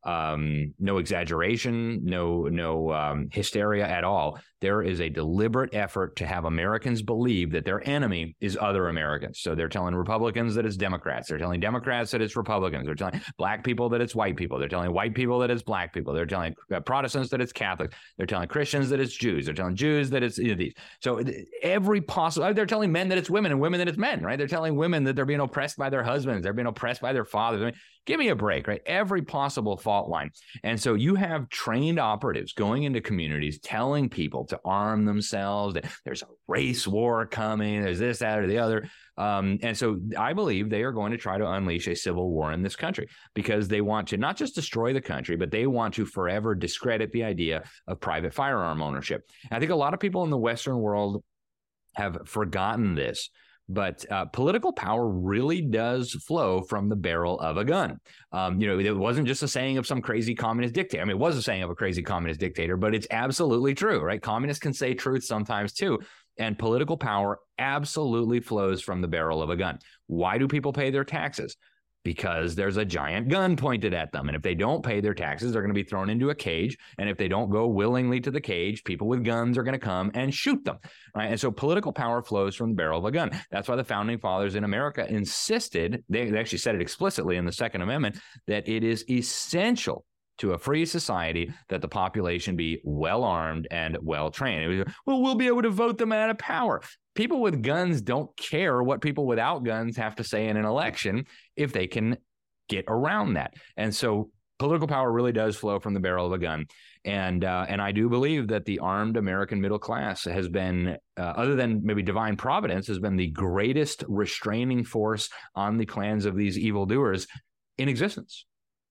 um, no exaggeration, no no um, hysteria at all. There is a deliberate effort to have Americans believe that their enemy is other Americans. So they're telling Republicans that it's Democrats. They're telling Democrats that it's Republicans. They're telling black people that it's white people. They're telling white people that it's black people. They're telling Protestants that it's Catholics. They're telling Christians that it's Jews. They're telling Jews that it's you know, these. So every possible, they're telling men that it's women and women that it's men, right? They're telling women that they're being oppressed by their husbands. They're being oppressed by their fathers. I mean, give me a break, right? Every possible fault line. And so you have trained operatives going into communities telling people to arm themselves, that there's a race war coming, there's this, that, or the other. Um, and so I believe they are going to try to unleash a civil war in this country because they want to not just destroy the country, but they want to forever discredit the idea of private firearm ownership. And I think a lot of people in the Western world have forgotten this. But uh, political power really does flow from the barrel of a gun. Um, you know, it wasn't just a saying of some crazy communist dictator. I mean, it was a saying of a crazy communist dictator, but it's absolutely true, right? Communists can say truth sometimes too. And political power absolutely flows from the barrel of a gun. Why do people pay their taxes? Because there's a giant gun pointed at them. And if they don't pay their taxes, they're going to be thrown into a cage. And if they don't go willingly to the cage, people with guns are going to come and shoot them. Right? And so political power flows from the barrel of a gun. That's why the founding fathers in America insisted, they, they actually said it explicitly in the Second Amendment, that it is essential to a free society that the population be well-armed and well-trained. Well, we'll be able to vote them out of power. People with guns don't care what people without guns have to say in an election if they can get around that. And so political power really does flow from the barrel of a gun. And uh, and I do believe that the armed American middle class has been, uh, other than maybe divine providence, has been the greatest restraining force on the plans of these evildoers in existence.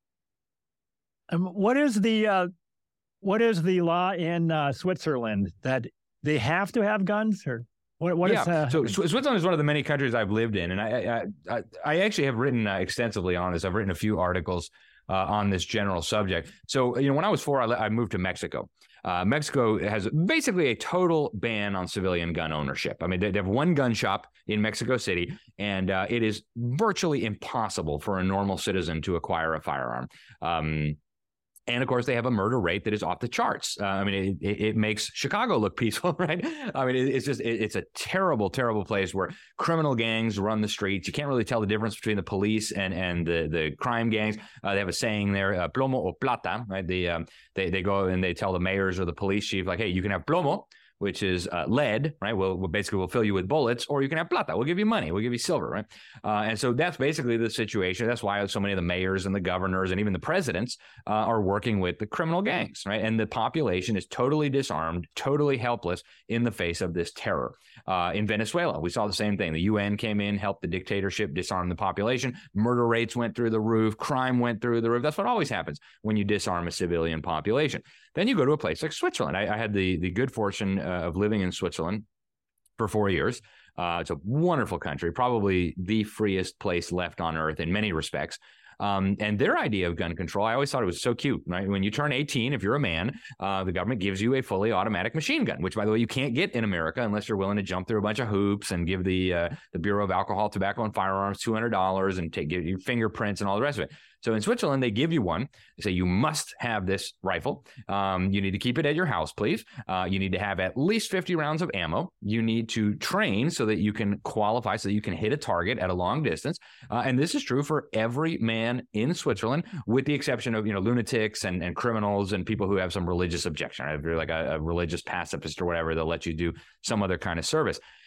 Um, what is the uh, what is the law in uh, Switzerland that they have to have guns, or what? What yeah. is, uh, so Switzerland is one of the many countries I've lived in, and I I, I, I actually have written uh, extensively on this. I've written a few articles uh, on this general subject. So you know, when I was four, I, I moved to Mexico. Uh, Mexico has basically a total ban on civilian gun ownership. I mean, they, they have one gun shop in Mexico City, and uh, it is virtually impossible for a normal citizen to acquire a firearm. Um, And of course, they have a murder rate that is off the charts. Uh, I mean, it, it makes Chicago look peaceful, right? I mean, it, it's just it, it's a terrible, terrible place where criminal gangs run the streets. You can't really tell the difference between the police and and the the crime gangs. Uh, they have a saying there, uh, plomo o plata, right? The um, they they go and they tell the mayors or the police chief, like, hey, you can have plomo, which is uh, lead, right? We'll, we'll basically we'll fill you with bullets, or you can have plata. We'll give you money. We'll give you silver, right? Uh, and so that's basically the situation. That's why so many of the mayors and the governors and even the presidents uh, are working with the criminal gangs, right? And the population is totally disarmed, totally helpless in the face of this terror. Uh, in Venezuela, we saw the same thing. The U N came in, helped the dictatorship disarm the population. Murder rates went through the roof. Crime went through the roof. That's what always happens when you disarm a civilian population. Then you go to a place like Switzerland. I, I had the, the good fortune uh, of living in Switzerland for four years. Uh, it's a wonderful country, probably the freest place left on earth in many respects. Um, and their idea of gun control, I always thought it was so cute, right? When you turn eighteen, if you're a man, uh, the government gives you a fully automatic machine gun, which, by the way, you can't get in America unless you're willing to jump through a bunch of hoops and give the uh, the Bureau of Alcohol, Tobacco, and Firearms two hundred dollars and take give your fingerprints and all the rest of it. So in Switzerland, they give you one. They say you must have this rifle. Um, you need to keep it at your house, please. Uh, you need to have at least fifty rounds of ammo. You need to train so that you can qualify, so that you can hit a target at a long distance. Uh, and this is true for every man in Switzerland, with the exception of, you know, lunatics and, and criminals and people who have some religious objection. If you're like a, a religious pacifist or whatever, they'll let you do some other kind of service.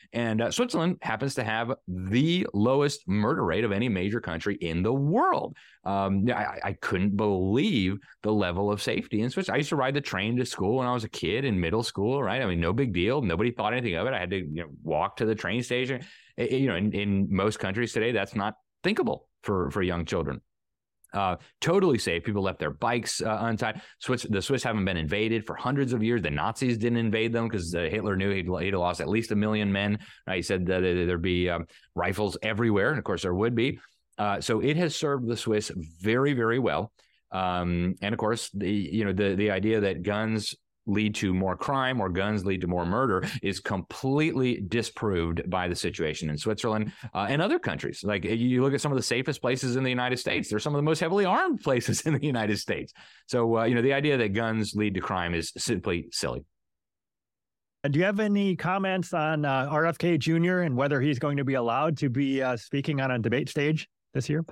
And uh, Switzerland happens to have the lowest murder rate of any major country in the world. Um, I, I couldn't believe the level of safety in Switzerland. I used to ride the train to school when I was a kid in middle school, right? I mean, no big deal. Nobody thought anything of it. I had to you know, walk to the train station. It, you know, in, in most countries today, that's not thinkable for, for young children. Uh, totally safe. People left their bikes uh, untied. Swiss, the Swiss haven't been invaded for hundreds of years. The Nazis didn't invade them because uh, Hitler knew he'd, he'd lost at least a million men. Right? He said that there'd be um, rifles everywhere, and of course there would be. Uh, so it has served the Swiss very, very well. Um, and of course, the you know the the idea that guns lead to more crime or guns lead to more murder is completely disproved by the situation in Switzerland uh, and other countries. Like you look at some of the safest places in the United States, they're some of the most heavily armed places in the United States. So, uh, you know, the idea that guns lead to crime is simply silly. Do you have any comments on uh, R F K Junior and whether he's going to be allowed to be uh, speaking on a debate stage this year?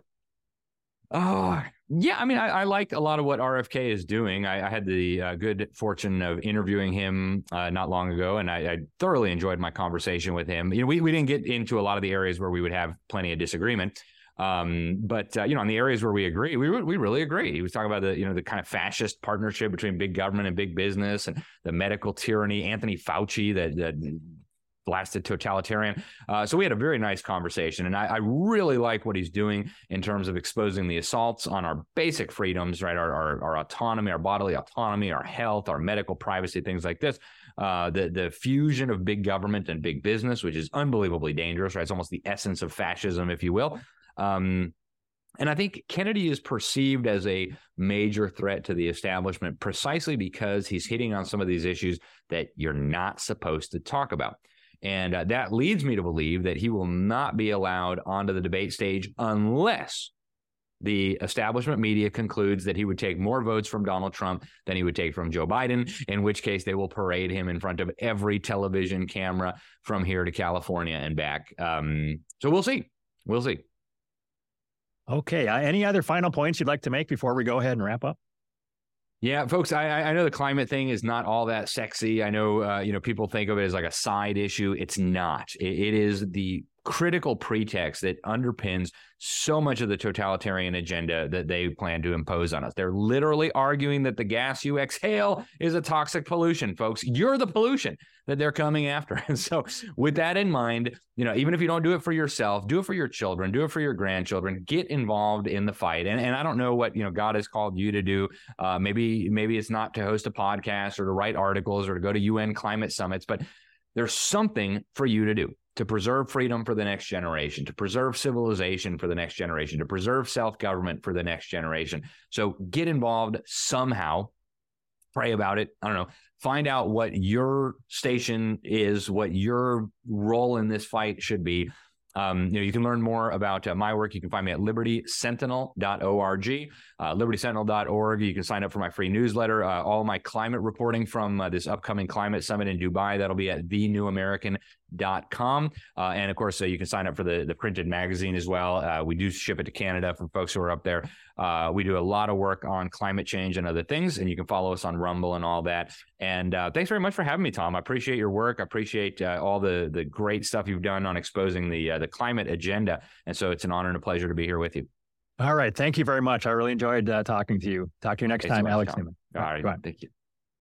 Oh, yeah. I mean, I, I like a lot of what R F K is doing. I, I had the uh, good fortune of interviewing him uh, not long ago, and I, I thoroughly enjoyed my conversation with him. You know, we, we didn't get into a lot of the areas where we would have plenty of disagreement. Um, but, uh, you know, on the areas where we agree, we we really agree. He was talking about the, you know, the kind of fascist partnership between big government and big business and the medical tyranny, Anthony Fauci, that, that blasted totalitarian. Uh, so we had a very nice conversation, and I, I really like what he's doing in terms of exposing the assaults on our basic freedoms, right? Our, our, our autonomy, our bodily autonomy, our health, our medical privacy, things like this. Uh, the, the fusion of big government and big business, which is unbelievably dangerous, right? It's almost the essence of fascism, if you will. Um, And I think Kennedy is perceived as a major threat to the establishment precisely because he's hitting on some of these issues that you're not supposed to talk about. And uh, that leads me to believe that he will not be allowed onto the debate stage unless the establishment media concludes that he would take more votes from Donald Trump than he would take from Joe Biden, in which case they will parade him in front of every television camera from here to California and back. Um, so we'll see. We'll see. Okay. Uh, any other final points you'd like to make before we go ahead and wrap up? Yeah, folks, I, I know the climate thing is not all that sexy. I know, uh, you know, people think of it as like a side issue. It's not. It, it is the critical pretext that underpins so much of the totalitarian agenda that they plan to impose on us. They're literally arguing that the gas you exhale is a toxic pollution, folks. You're the pollution that they're coming after. And so with that in mind, you know, even if you don't do it for yourself, do it for your children, do it for your grandchildren, get involved in the fight. And, and I don't know what, you know, God has called you to do. Uh, maybe, maybe it's not to host a podcast or to write articles or to go to U N climate summits, but there's something for you to do to preserve freedom for the next generation, to preserve civilization for the next generation, to preserve self-government for the next generation. So get involved somehow, pray about it. I don't know. Find out what your station is, what your role in this fight should be. Um, you know, you can learn more about uh, my work. You can find me at liberty sentinel dot org, uh, liberty sentinel dot org. You can sign up for my free newsletter. Uh, all my climate reporting from uh, this upcoming climate summit in Dubai, that'll be at the new american dot com. Uh, and of course, uh, you can sign up for the, the printed magazine as well. Uh, we do ship it to Canada for folks who are up there. Uh, we do a lot of work on climate change and other things, and you can follow us on Rumble and all that. And uh, thanks very much for having me, Tom. I appreciate your work. I appreciate uh, all the the great stuff you've done on exposing the uh, the climate agenda. And so it's an honor and a pleasure to be here with you. All right. Thank you very much. I really enjoyed uh, talking to you. Talk to you next Thanks time, so much, Alex Tom. Newman. All right. Go ahead. Thank you.